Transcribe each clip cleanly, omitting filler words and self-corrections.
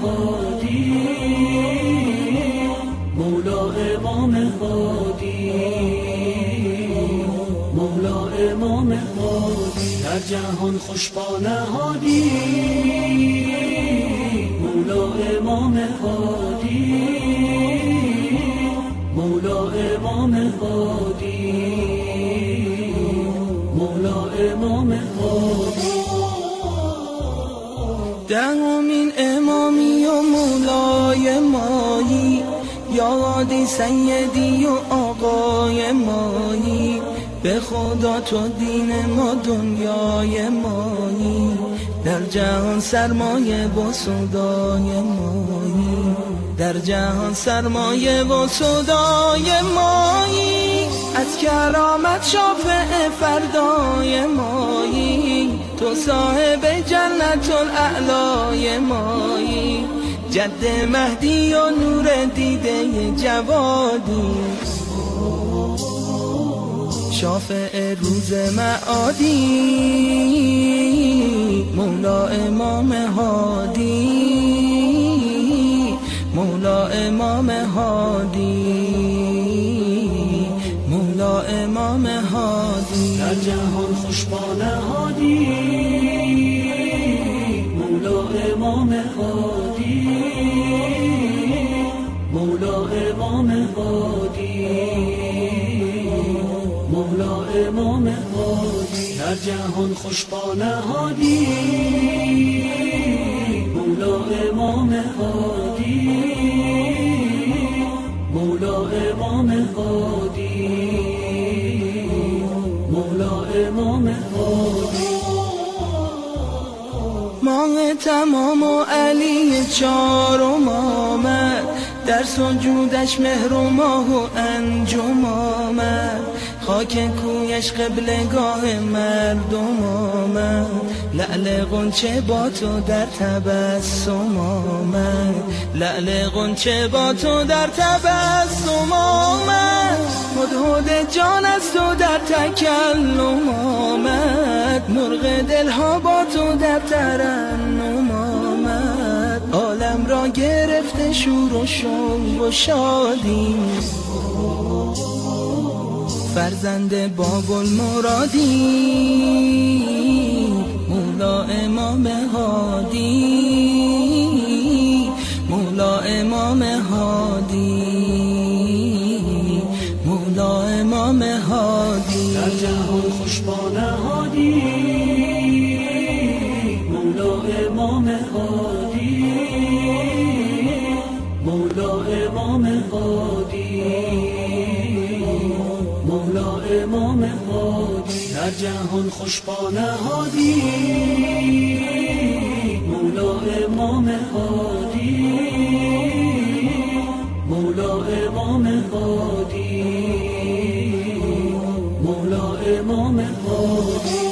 هادی، مولا امام هادی، مولا امام هادی، در جهان خوشبا نهادی، مولا امام هادی، مولا امام هادی، مولا امام هادی. دهمین امامی و مولای مایی، یادی سیدی و آقای مایی، به خدا تو دین ما دنیای مایی، در جهان سرمایه و صدای مایی، در جهان سرمایه و صدای مایی، از کرامت شافع فردای مایی، تو صاحب جنت الاعلای مایی، جد مهدی و نور دیده جوادی، شافع روز معادی، مولا امام هادی، مولا امام هادی، مولا امام هادی، در جهان خوشبا نهادی، مولا امام هادی، مولا امام هادی، مولا امام هادی، در جهان خوشبا نهادی، مولا امام هادی، مولا امام هادی، مولا امام هادی. ماه تمام و علی چارم آمد، در سجودش مهر و ماه و انجم آمد، خاک کویش قبلگاه مردم آمد، لعل غنچه با تو در تبسم آمد، لعل غنچه با تو در تبسم آمد، هدهد جان از تو در تکلم آمد، مرغ دلها با تو در ترنم آمد، عالم را گرفته شور و شوق و شادی، فرزند باب المرادی، مولا امام هادی، مولا امام هادی، مولا امام هادی، در جهان خوشبا نهادی، مولا امام هادی، مولا امام هادی، مولا امام هادی، در جهان خوشبا نهادی، مولا امام هادی، مولا امام هادی، مولا امام هادی.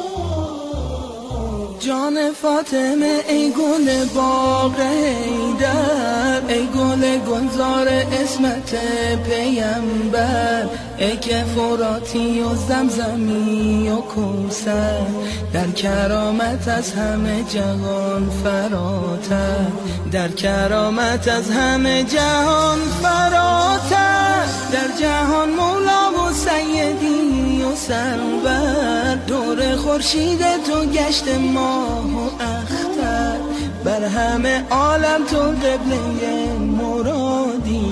جان فاطمه ای گل باغ حیدر، ای گل گلزار اسمت پیمبر، ای که فراتی و زمزمی و کوثر، در کرامت از همه جهان فراتر، در کرامت از همه جهان فراتر، در جهان مولا و سیدی و سرور، دور خورشید تو گشت ماه و اختر، بر همه عالم تو قبله مرادی،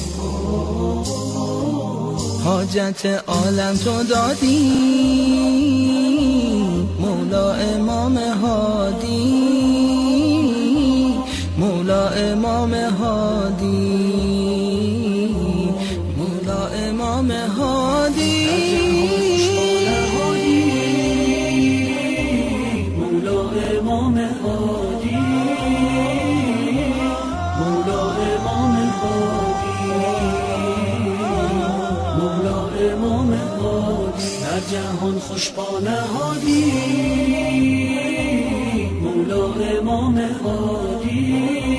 حاجت عالم تو دادی، مولا امام هادی، مولا امام هادی، مولا امام هادی، مولا امام هادی، مولا امام هادی، مولا امام هادی، در جهان خوشبا نهادی، مولا امام هادی،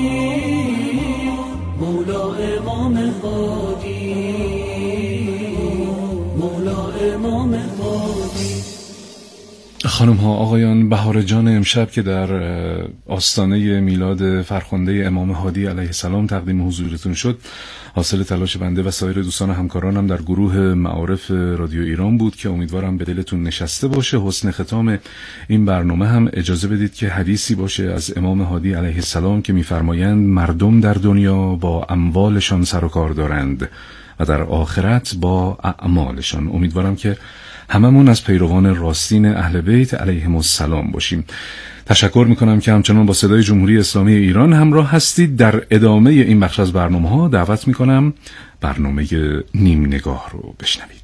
مولا امام هادی، مولا امام هادی. خانم ها آقایان، بهار جان امشب که در آستانه میلاد فرخنده امام هادی علیه السلام تقدیم حضورتون شد حاصل تلاش بنده و سایر دوستان و همکارانم در گروه معارف رادیو ایران بود که امیدوارم به دلتون نشسته باشه. حسن ختام این برنامه هم اجازه بدید که حدیثی باشه از امام هادی علیه السلام که میفرمایند مردم در دنیا با اموالشان سر و کار دارند و در آخرت با اعمالشان. امیدوارم که هممون از پیروان راستین اهل بیت علیهم السلام باشیم. تشکر میکنم که همچنان با صدای جمهوری اسلامی ایران همراه هستید. در ادامه این بخش از برنامه‌ها دعوت میکنم برنامه نیم نگاه رو بشنوید.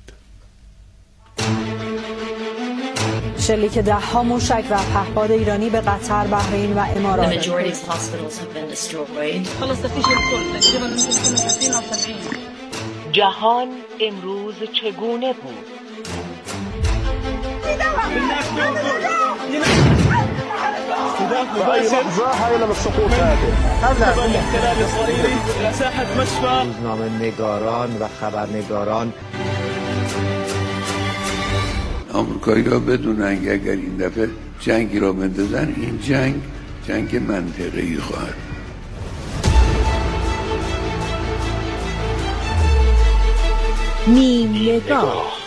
شلیک ده‌ها موشک و پهپاد ایرانی به قطر، بحرین و امارات. جهان امروز چگونه بود؟ روزنامه نگاران و خبرنگاران آمریکایی را بدونن که اگر این دفعه جنگی را بندازن این جنگ منطقه‌ای خواهد. نیم نگاه.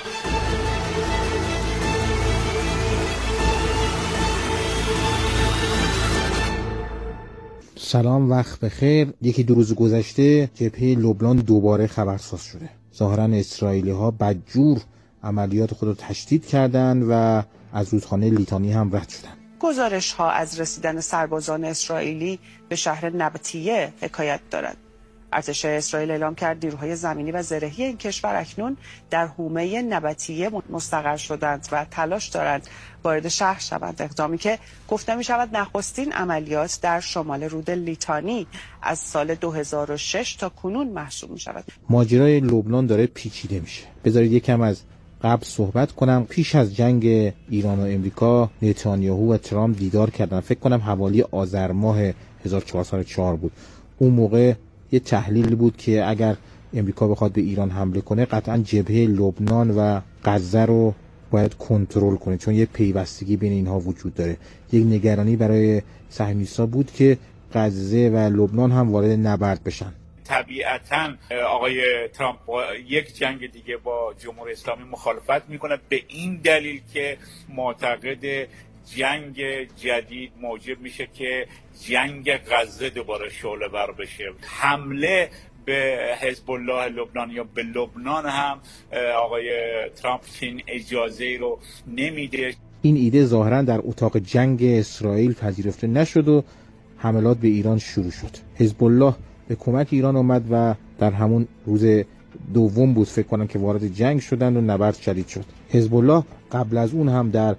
سلام، وقت بخیر. یکی دو روز گذشته جبهه لبنان دوباره خبرساز شده. ظاهرا اسرائیلی ها بدجور عملیات خود را تشدید کردند و از رودخانه لیتانی هم رد شدند. گزارش ها از رسیدن سربازان اسرائیلی به شهر نبطیه حکایت دارد. ارتش اسرائیل اعلام کرد نیروهای زمینی و زرهی این کشور اکنون در حومه نبطیه مستقر شدند و تلاش دارند وارد شهر شوند، اقدامی که گفته می شود نخستین عملیات در شمال رود لیتانی از سال 2006 تا کنون محسوب می شود. ماجرای لبنان داره پیچیده میشه. بذارید یکم از قبل صحبت کنم. پیش از جنگ ایران و امریکا نتانیاهو و ترامپ دیدار کردن. فکر کنم حوالی آذر ماه 1404 بود. اون موقع یه تحلیل بود که اگر امریکا بخواد به ایران حمله کنه قطعا جبهه لبنان و غزه رو باید کنترل کنه، چون یه پیوستگی بین اینها وجود داره. یک نگرانی برای صهیونیست‌ها بود که غزه و لبنان هم وارد نبرد بشن. طبیعتاً آقای ترامپ با یک جنگ دیگه با جمهوری اسلامی مخالفت میکنه، به این دلیل که معتقد جنگ جدید موجب میشه که جنگ غزه دوباره شعله ور بشه. حمله به حزب الله لبنان یا به لبنان هم آقای ترامپ این اجازه رو نمیده. این ایده ظاهرا در اتاق جنگ اسرائیل پذیرفته نشد و حملات به ایران شروع شد. حزب الله به کمک ایران آمد و در همون روز دوم بود فکر کنم که وارد جنگ شدند و نبرد شدید شد. حزب الله قبل از اون هم در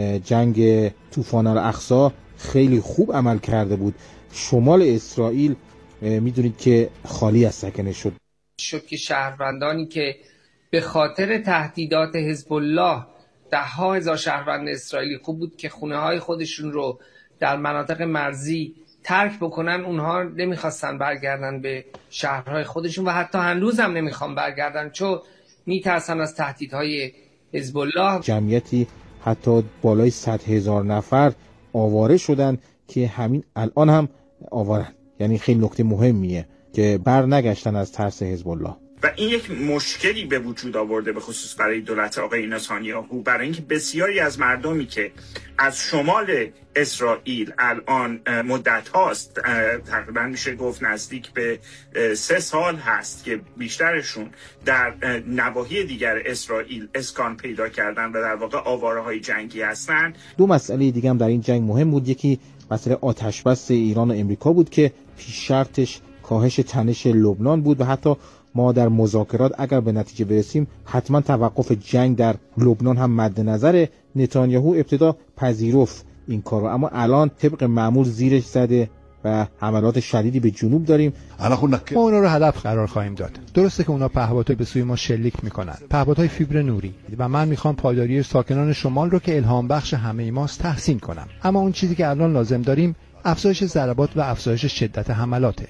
جنگ طوفان الاقصی خیلی خوب عمل کرده بود. شمال اسرائیل میدونید که خالی از سکنه شد که شهروندانی که به خاطر تهدیدات حزب الله ده‌ها هزار شهروند اسرائیلی خوب بود که خونه‌های خودشون رو در مناطق مرزی ترک بکنن، اونها نمیخواستن برگردن به شهرهای خودشون و حتی هنوز هم نمیخوان برگردن چون میترسن از تهدیدهای حزب الله. جمعیتی حتی بالای 100,000 نفر آواره شدن که همین الان هم آوارن. یعنی خیلی نکته مهمیه که بر نگشتن از ترس حزب الله. و این یک مشکلی به وجود آورده به خصوص برای دولت آقای نتانیاهو، برای اینکه بسیاری از مردمی که از شمال اسرائیل الان مدت هاست، تقریبا میشه گفت نزدیک به 3 سال هست که بیشترشون در نواحی دیگر اسرائیل اسکان پیدا کردن و در واقع آواره های جنگی هستن. دو مسئله دیگه هم در این جنگ مهم بود. یکی مسئله آتش بس ایران و امریکا بود که پیش شرطش کاهش تنش لبنان بود و حتی ما در مذاکرات اگر به نتیجه برسیم حتما توقف جنگ در لبنان هم مد نظر. نتانیاهو ابتدا پذیرفت این کارو، اما الان طبق معمول زیرش زده و حملات شدیدی به جنوب داریم. ما اونا رو هدف قرار خواهیم داد. درسته که اونا پهپادهای به سوی ما شلیک میکنن، پهپادهای فیبر نوری، و من میخوام پایداری ساکنان شمال رو که الهام بخش همه ماست تحسین کنم. اما اون چیزی که الان لازم داریم افزایش ضربات و افزایش شدت حملاته.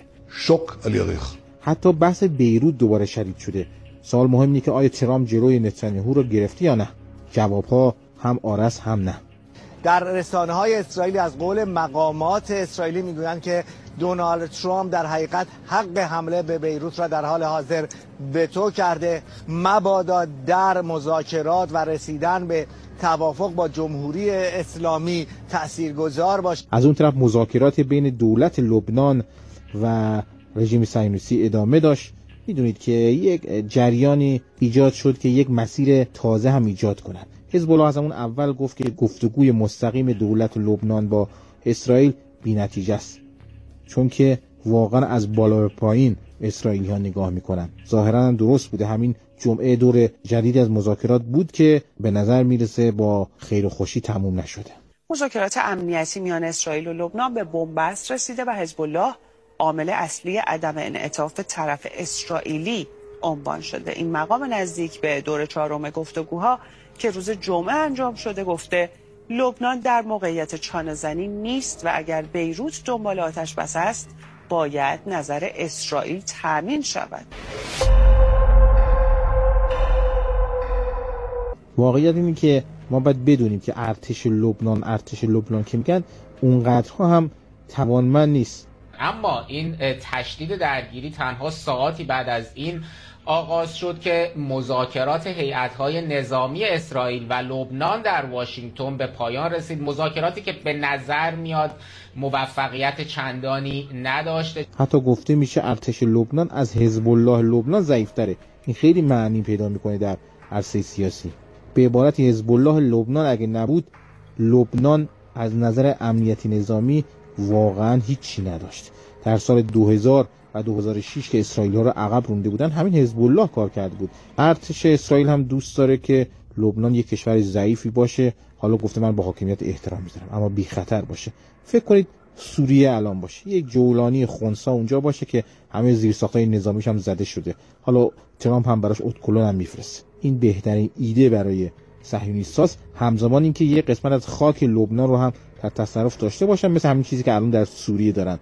حتی بحث بیروت دوباره شدید شده. سوال مهم اینه که آیا ترامپ جلوی نتانیاهو رو گرفتی یا نه؟ جوابها هم آرس هم نه. در رسانه‌های اسرائیلی از قول مقامات اسرائیلی میگویند که دونالد ترامپ در حقیقت حق حمله به بیروت را در حال حاضر وتو کرده، مبادا در مذاکرات و رسیدن به توافق با جمهوری اسلامی تاثیرگذار باشه. از اون طرف مذاکرات بین دولت لبنان و رژیم صهیونیستی ادامه داشت. میدونید که یک جریانی ایجاد شد که یک مسیر تازه هم ایجاد کنند. حزب الله از همون اول گفت که گفتگوی مستقیم دولت لبنان با اسرائیل بی‌نتیجه است، چون که واقعا از بالا به پایین اسرائیلی ها نگاه میکنن. ظاهرا درست بوده. همین جمعه دور جدید از مذاکرات بود که به نظر میرسه با خیر و خوشی تموم نشده. مذاکرات امنیتی میان اسرائیل و لبنان به بنبست رسیده و حزب الله عامل اصلی عدم انعطاف طرف اسرائیلی عنوان شده. این مقام نزدیک به دور چهارم گفتگوها که روز جمعه انجام شده گفته لبنان در موقعیت چانه‌زنی نیست و اگر بیروت دنبال آتش بس است باید نظر اسرائیل تامین شود. واقعیت اینه که ما باید بدونیم که ارتش لبنان که میگن اونقدرها هم توانمند نیست. اما این تشدید درگیری تنها ساعاتی بعد از این آغاز شد که مذاکرات هیئت‌های نظامی اسرائیل و لبنان در واشنگتن به پایان رسید. مذاکراتی که به نظر میاد موفقیت چندانی نداشته. حتی گفته میشه ارتش لبنان از حزب الله لبنان ضعیف‌تره. این خیلی معنی پیدا میکنه در عرصه سیاسی. به عبارت حزب الله لبنان اگه نبود، لبنان از نظر امنیتی نظامی واقعا هیچی نداشت. در سال 2000 و 2006 که اسرائیلی‌ها رو عقب رونده بودن، همین حزب الله کار کرده بود. ارتش اسرائیل هم دوست داره که لبنان یک کشور ضعیفی باشه. حالا گفته من با حاکمیت احترام میذارم اما بی خطر باشه. فکر کنید سوریه الان باشه، یک جولانی خنثی اونجا باشه که همه زیرساخت‌های نظامیش هم زده شده. حالا ترامپ هم براش اتکلون هم میفرسته. این بهترین ایده برای صهیونیستاست، همزمان اینکه یک قسمت از خاک لبنان رو هم در تصرف داشته باشن، مثل همین چیزی که الان در سوریه دارن.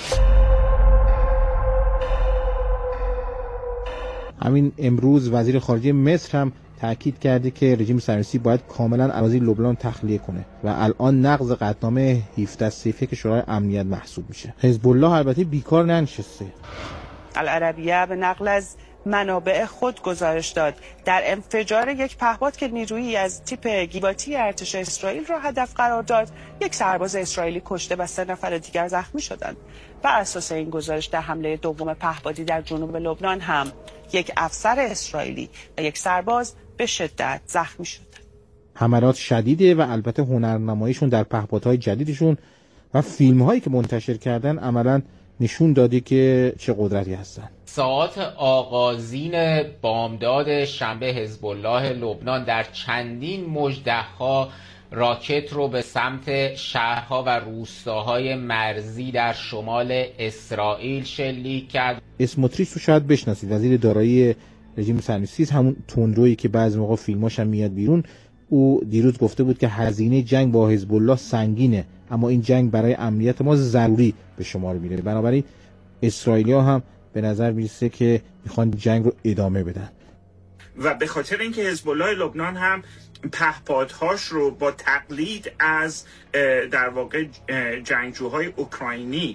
همین امروز وزیر خارجه مصر هم تاکید کرده که رژیم صهیونیستی باید کاملا اراضی لبنان تخلیه کنه و الان نقض قطعنامه 17 صفحه که شورای امنیت محسوب میشه. حزب الله البته بیکار ننشسته. العربیه به نقل از منابع خود گزارش داد در انفجار یک پهپاد که نیرویی از تیپ گیباتی ارتش اسرائیل را هدف قرار داد، یک سرباز اسرائیلی کشته و 3 نفر دیگر زخمی شدند. بر اساس این گزارش در حمله دوم پهپادی در جنوب لبنان هم یک افسر اسرائیلی و یک سرباز به شدت زخمی شد. حملات شدیده و البته هنرنماییشون در پهپادهای جدیدشون و فیلم‌هایی که منتشر کردن عملاً نشون داده که چه قدرتی هستن. ساعات آغازین بامداد شنبه حزب الله لبنان در چندین مژده‌ها راکت رو به سمت شهرها و روستاهای مرزی در شمال اسرائیل شلیک کرد. اسموتریچ رو شاید بشناسید، وزیر دارایی رژیم صهیونیستی، همون تندرویی که بعضی موقع فیلماش هم میاد بیرون. او دیروز گفته بود که هزینه جنگ با حزب الله سنگینه، اما این جنگ برای امنیت ما ضروری به شمار میره. بنابراین اسرائیلی‌ها هم به نظر میرسه که میخوان جنگ رو ادامه بدن و به خاطر اینکه حزب الله لبنان هم پهپادهاش رو با تقلید از در واقع جنگجوهای اوکراینی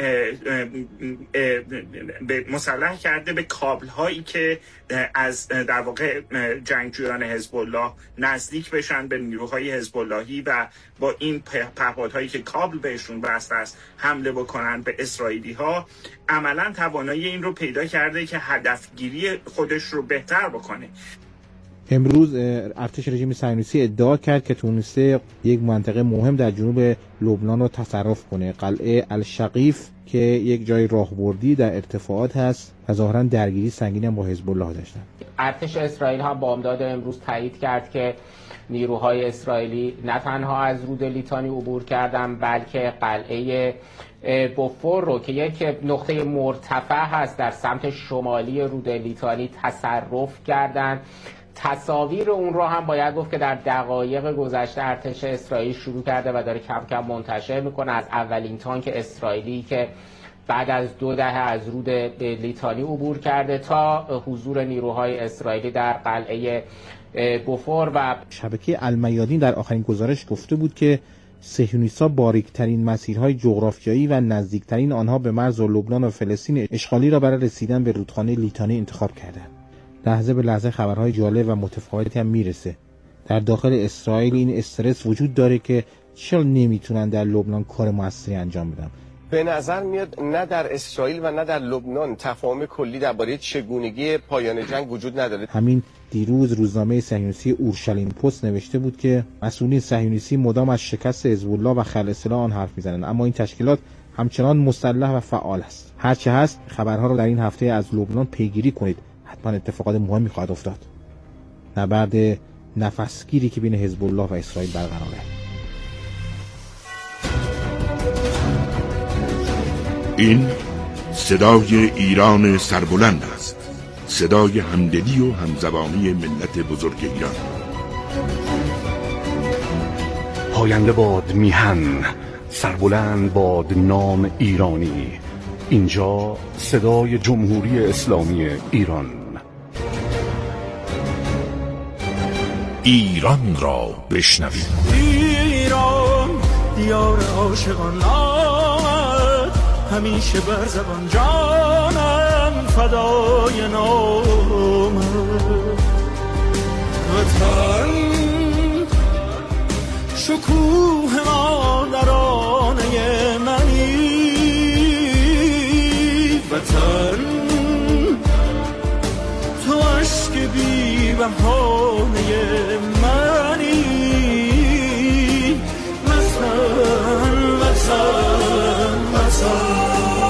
مسلح کرده به کابل‌هایی که از در واقع جنگجویان حزب الله نزدیک بشن به نیروهای حزب اللهی و با این پهپادهایی که کابل بهشون بسته است حمله بکنن به اسرائیلی‌ها، عملاً توانایی این رو پیدا کرده که هدفگیری خودش رو بهتر بکنه. امروز ارتش رژیم صهیونیستی ادعا کرد که تونسته یک منطقه مهم در جنوب لبنان رو تصرف کنه، قلعه الشقیف که یک جای راهبردی در ارتفاعات هست و ظاهرا درگیری سنگینی هم با حزب الله داشتن. ارتش اسرائیل هم بامداد امروز تایید کرد که نیروهای اسرائیلی نه تنها از رود لیتانی عبور کردن بلکه قلعه بوفور رو که یک نقطه مرتفع هست در سمت شمالی رود لیتانی تصرف کردن. تصاویر اون رو هم باید گفت که در دقایق گذشته ارتش اسرائیل شروع کرده و داره کم کم منتشر میکنه. از اولین تانک اسرائیلی که بعد از 2 دهه از رود لیتانی عبور کرده تا حضور نیروهای اسرائیلی در قلعه بوفور. و شبکه المیادین در آخرین گزارش گفته بود که صهیونیست‌ها باریک‌ترین مسیرهای جغرافیایی و نزدیکترین آنها به مرز لبنان و فلسطین اشغالی را برای رسیدن به رودخانه لیتانی انتخاب کردند. لحظه به لحظه خبرهای جالب و متفاوتی هم میرسه. در داخل اسرائیل این استرس وجود داره که چرا نمیتونن در لبنان کار موثری انجام بدن. به نظر میاد نه در اسرائیل و نه در لبنان تفاهم کلی درباره چگونگی پایان جنگ وجود نداره. همین دیروز روزنامه صهیونیستی اورشلیم پست نوشته بود که مسئولین صهیونیستی مدام از شکست حزب الله و خلع اصلاح آن حرف میزنند، اما این تشکیلات همچنان مسلح و فعال است. هرچه هست خبرها رو در این هفته از لبنان پیگیری کنید، حتما اتفاقات مهمی خواهد افتاد. نبرد نفسگیری که بین حزب الله و اسرائیل برقراره. این صدای ایران سربلند است، صدای همدلی و همزبانی ملت بزرگ ایران. پاینده باد میهن، سربلند باد نام ایرانی. اینجا صدای جمهوری اسلامی ایران. ایران را بشنوید. ایران دیار عاشقان آمد، همیشه بر زبان جانم فدای نامت. وطن شکوه مادرانه منی، وطن تو عشق بی بهانه منی. وطن وطن وطن.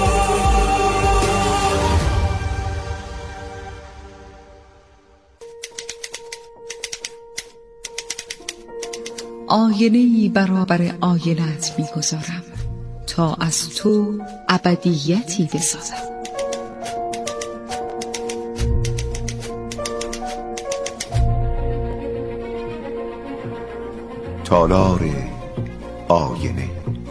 آینه‌ای برابر آینه‌ات می‌گذارم تا از تو ابدیتی بسازم. تالار آینه.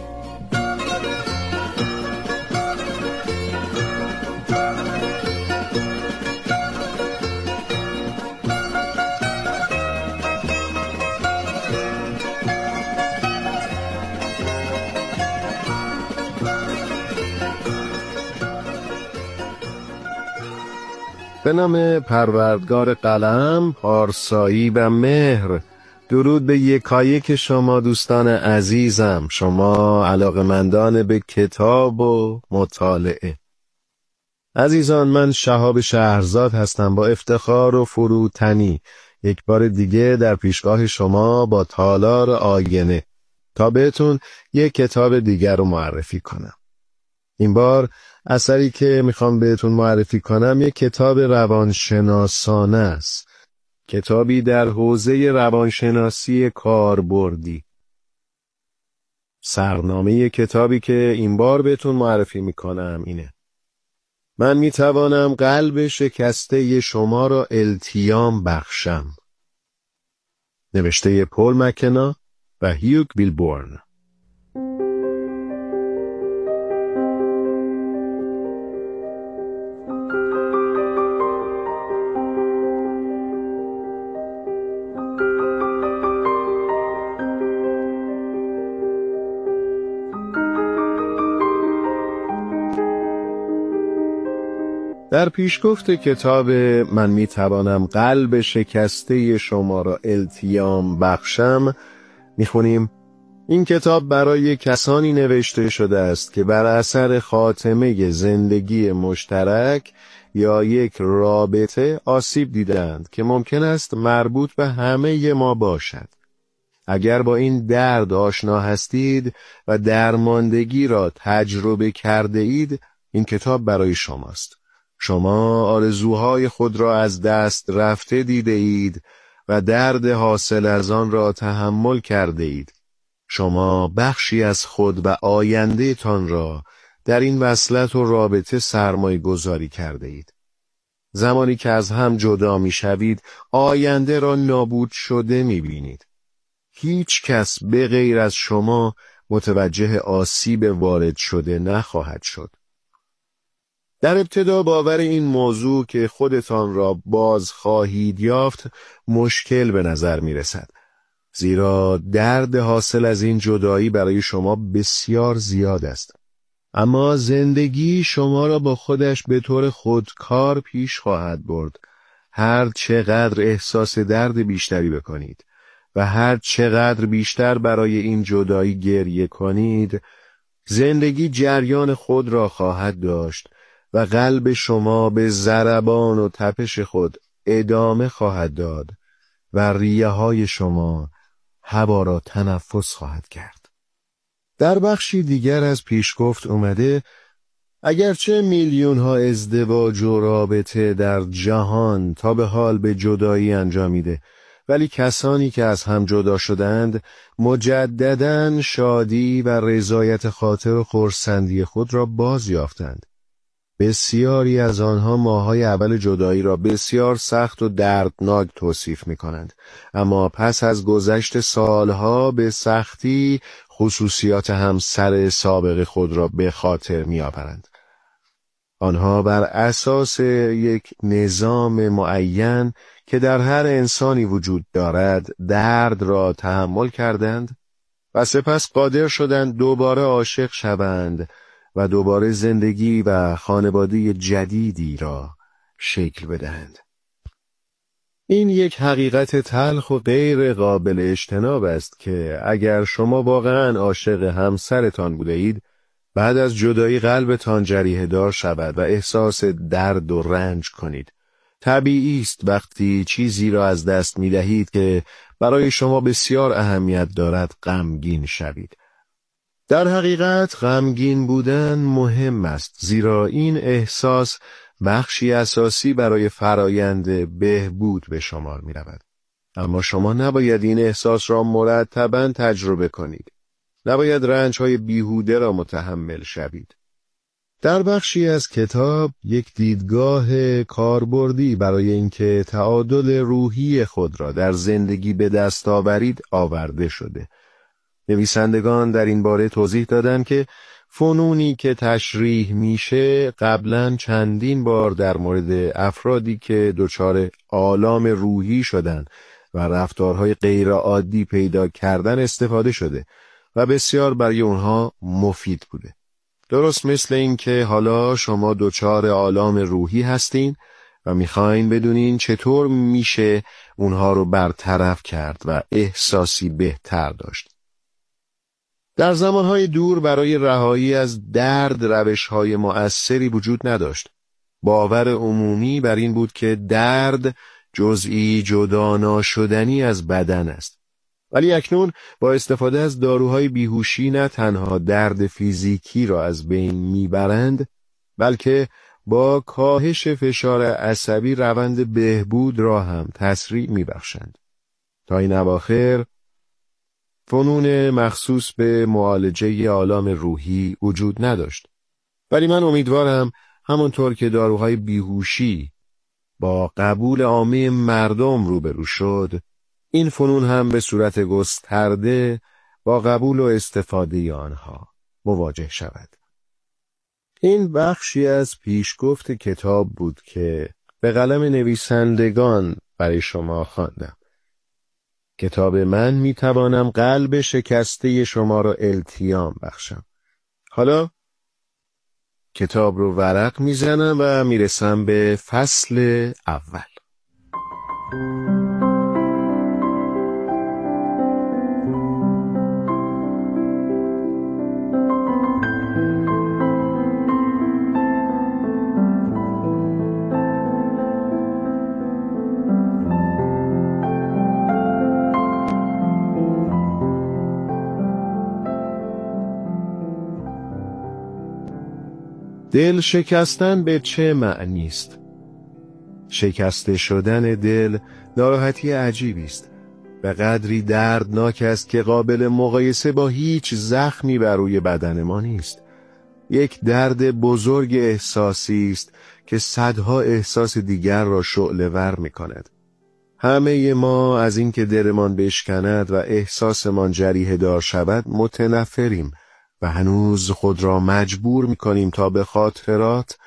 به نام پروردگار قلم، پارسایی و مهر. درود به یکایک شما دوستان عزیزم، شما علاقه‌مندان به کتاب و مطالعه. عزیزان، من شهاب شهرزاد هستم، با افتخار و فروتنی یک بار دیگه در پیشگاه شما با تالار آینه تا بهتون یک کتاب دیگر رو معرفی کنم. این بار اثری که میخوام بهتون معرفی کنم یک کتاب روانشناسانه است، کتابی در حوزه روانشناسی کاربردی. سرنامه کتابی که این بار بهتون معرفی میکنم اینه: من میتوانم قلب شکسته شما را التیام بخشم. نوشته پول مکنا و هیوگ بیلبورن. در پیشگفت کتاب من میتوانم قلب شکسته شما را التیام بخشم میخونیم: این کتاب برای کسانی نوشته شده است که بر اثر خاتمه زندگی مشترک یا یک رابطه آسیب دیدند که ممکن است مربوط به همه ما باشد. اگر با این درد آشنا هستید و درماندگی را تجربه کرده اید، این کتاب برای شماست. شما آرزوهای خود را از دست رفته دیده اید و درد حاصل از آن را تحمل کرده اید. شما بخشی از خود و آینده تان را در این وصلت و رابطه سرمایه گذاری کرده اید. زمانی که از هم جدا می شوید، آینده را نابود شده می بینید. هیچ کس به غیر از شما متوجه آسیب وارد شده نخواهد شد. در ابتدا باور این موضوع که خودتان را باز خواهید یافت مشکل به نظر می رسد. زیرا درد حاصل از این جدایی برای شما بسیار زیاد است. اما زندگی شما را با خودش به طور خودکار پیش خواهد برد. هر چقدر احساس درد بیشتری بکنید و هر چقدر بیشتر برای این جدایی گریه کنید، زندگی جریان خود را خواهد داشت و قلب شما به ضربان و تپش خود ادامه خواهد داد و ریه های شما هوا را تنفس خواهد کرد. در بخشی دیگر از پیشگفت اومده اگرچه میلیون ها ازدواج و رابطه در جهان تا به حال به جدایی انجامیده، ولی کسانی که از هم جدا شدند مجدداً شادی و رضایت خاطر و خرسندی خود را باز یافتند. بسیاری از آنها ماه‌های اول جدایی را بسیار سخت و دردناک توصیف می‌کنند، اما پس از گذشت سالها به سختی خصوصیات همسر سابق خود را به خاطر می‌آورند. آنها بر اساس یک نظام معین که در هر انسانی وجود دارد درد را تحمل کردند و سپس قادر شدند دوباره عاشق شوند و دوباره زندگی و خانواده جدیدی را شکل بدهند. این یک حقیقت تلخ و غیر قابل اجتناب است که اگر شما واقعاً عاشق همسرتان بوده اید، بعد از جدایی قلبتان جریحه دار شود و احساس درد و رنج کنید. طبیعی است وقتی چیزی را از دست می دهید که برای شما بسیار اهمیت دارد غمگین شوید. در حقیقت غمگین بودن مهم است، زیرا این احساس بخشی اساسی برای فرایند بهبود به شمار می رود. اما شما نباید این احساس را مرتباً تجربه کنید. نباید رنج‌های بیهوده را متحمل شوید. در بخشی از کتاب یک دیدگاه کاربردی برای اینکه تعادل روحی خود را در زندگی به دست آورید آورده شده. نویسندگان در این باره توضیح دادند که فنونی که تشریح میشه قبلا چندین بار در مورد افرادی که دچار آلام روحی شدند و رفتارهای غیرعادی پیدا کردن استفاده شده و بسیار برای اونها مفید بوده. درست مثل این که حالا شما دچار آلام روحی هستین و میخواین بدونین چطور میشه اونها رو برطرف کرد و احساسی بهتر داشت. در زمانهای دور برای رهایی از درد روشهای مؤثری وجود نداشت. باور عمومی بر این بود که درد جزئی جدا ناشدنی از بدن است. ولی اکنون با استفاده از داروهای بیهوشی نه تنها درد فیزیکی را از بین میبرند، بلکه با کاهش فشار عصبی روند بهبود را هم تسریع میبخشند. تا این اواخر فنون مخصوص به معالجه آلام روحی وجود نداشت. ولی من امیدوارم همانطور که داروهای بیهوشی با قبول عامه مردم روبرو شد، این فنون هم به صورت گسترده با قبول و استفاده آنها مواجه شود. این بخشی از پیشگفت کتاب بود که به قلم نویسندگان برای شما خواندم. کتاب من میتوانم قلب شکسته شما را التیام بخشم. حالا کتاب رو ورق میزنم و میرسم به فصل اول. دل شکستن به چه معنی است؟ شکسته شدن دل ناراحتی عجیبی است. به قدری دردناک است که قابل مقایسه با هیچ زخمی بر روی بدن ما نیست. یک درد بزرگ احساسی است که صدها احساس دیگر را شعله‌ور می‌کند. همه ما از اینکه دلمان بشکند و احساسمان جریحه دار شود متنفریم و هنوز خود را مجبور می‌کنیم تا به خاطرات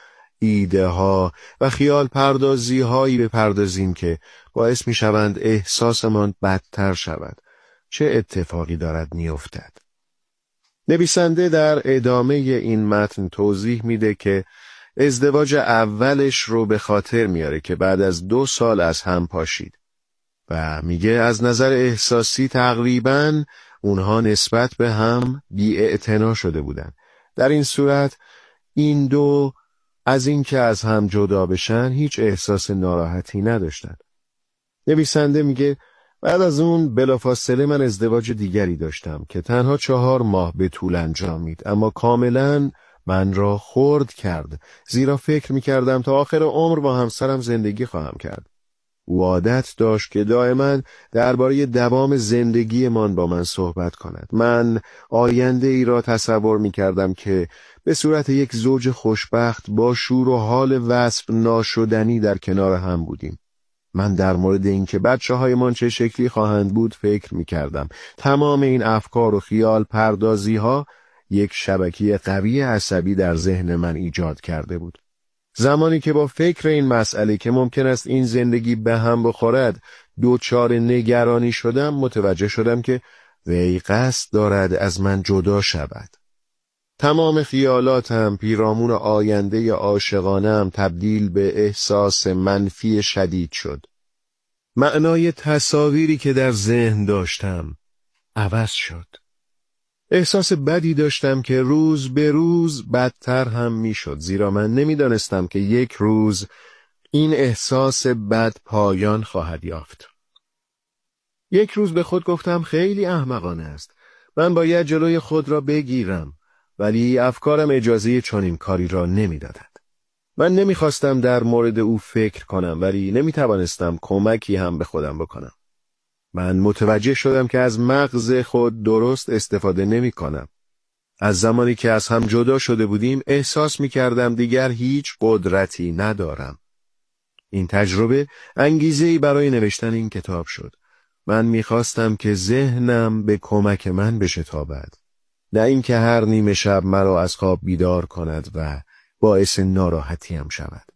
ایده ها و خیال پردازی هایی بپردازیم که باعث می شوند احساسمان بدتر شود. چه اتفاقی دارد می افتد؟ نویسنده در ادامه این متن توضیح میده که ازدواج اولش رو به خاطر میاره که بعد از 2 سال از هم پاشید و میگه از نظر احساسی تقریباً اونها نسبت به هم بی‌اعتنا شده بودن. در این صورت این دو از اینکه از هم جدا بشن هیچ احساس ناراحتی نداشتن. نویسنده میگه بعد از اون بلافاصله من ازدواج دیگری داشتم که تنها 4 ماه به طول انجامید، اما کاملاً من را خرد کرد، زیرا فکر میکردم تا آخر عمر با همسرم زندگی خواهم کرد. او عادت داشت که دائما درباره دوام زندگیمان با من صحبت کند. من آینده ای را تصور میکردم که به صورت یک زوج خوشبخت با شور و حال وصف ناشدنی در کنار هم بودیم. من در مورد اینکه بچه‌هایمان چه شکلی خواهند بود فکر می‌کردم. تمام این افکار و خیال پردازی‌ها یک شبکه قوی عصبی در ذهن من ایجاد کرده بود. زمانی که با فکر این مسئله که ممکن است این زندگی به هم بخورد دوچار نگرانی شدم، متوجه شدم که وی قصد دارد از من جدا شود. تمام خیالاتم پیرامون آینده عاشقانه‌ام تبدیل به احساس منفی شدید شد. معنای تصاویری که در ذهن داشتم عوض شد. احساس بدی داشتم که روز به روز بدتر هم می شد، زیرا من نمی‌دانستم که یک روز این احساس بد پایان خواهد یافت. یک روز به خود گفتم خیلی احمقانه است. من باید جلوی خود را بگیرم، ولی افکارم اجازه چنین کاری را نمی‌دادند. من نمی‌خواستم در مورد او فکر کنم، ولی نمی‌توانستم کمکی هم به خودم بکنم. من متوجه شدم که از مغز خود درست استفاده نمی‌کنم. از زمانی که از هم جدا شده بودیم احساس می‌کردم دیگر هیچ قدرتی ندارم. این تجربه انگیزه‌ای برای نوشتن این کتاب شد. من می‌خواستم که ذهنم به کمک من بشتابد، نه اینکه هر نیمه شب مرا از خواب بیدار کند و باعث ناراحتیم شود.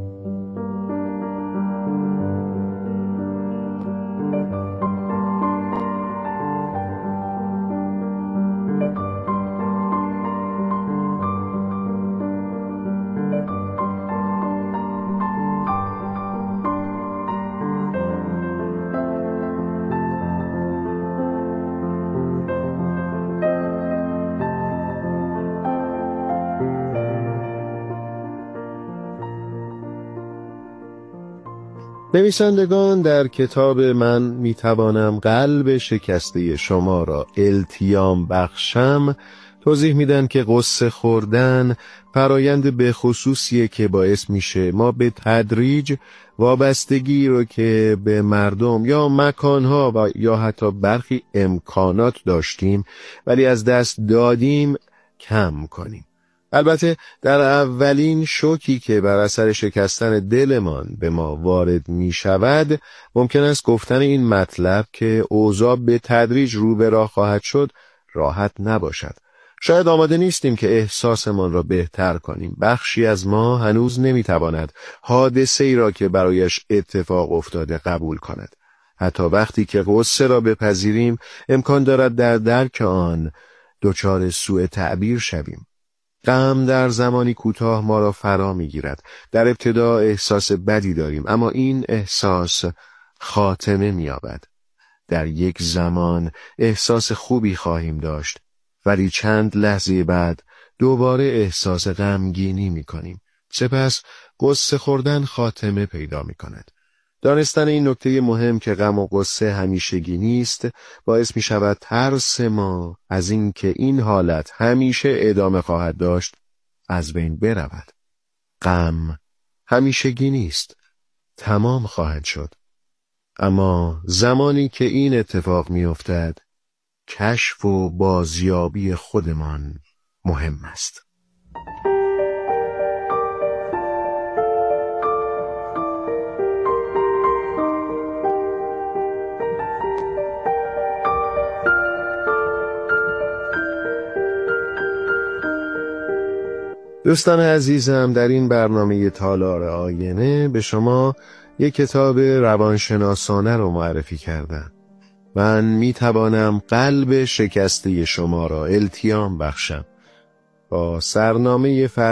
نویسندگان در کتاب من میتوانم قلب شکسته شما را التیام بخشم توضیح میدن که غصه خوردن فرایند به خصوصیه که باعث میشه ما به تدریج وابستگی رو که به مردم یا مکانها و یا حتی برخی امکانات داشتیم ولی از دست دادیم کم کنیم. البته در اولین شوکی که بر اثر شکستن دلمان به ما وارد می شود ممکن است گفتن این مطلب که اوضاع به تدریج رو به راه خواهد شد راحت نباشد. شاید آماده نیستیم که احساسمان را بهتر کنیم. بخشی از ما هنوز نمی تواند حادثه ای را که برایش اتفاق افتاده قبول کند. حتی وقتی که غصه را بپذیریم امکان دارد در درک آن دچار سوء تعبیر شویم. غم در زمانی کوتاه ما را فرا می‌گیرد. در ابتدا احساس بدی داریم، اما این احساس خاتمه می‌یابد. در یک زمان احساس خوبی خواهیم داشت، ولی چند لحظه بعد دوباره احساس غمگینی می‌کنیم. سپس غصه خوردن خاتمه پیدا می‌کند. دانستن این نکته مهم که غم و غصه همیشگی نیست باعث می شود ترس ما از این که این حالت همیشه ادامه خواهد داشت از بین برود. غم همیشگی نیست، تمام خواهد شد. اما زمانی که این اتفاق می افتد کشف و بازیابی خودمان مهم است. دوستان عزیزم، در این برنامه تالار آینه به شما یک کتاب روانشناسانه رو معرفی کردم. من میتوانم قلب شکسته شما را التیام بخشم. با سرنامه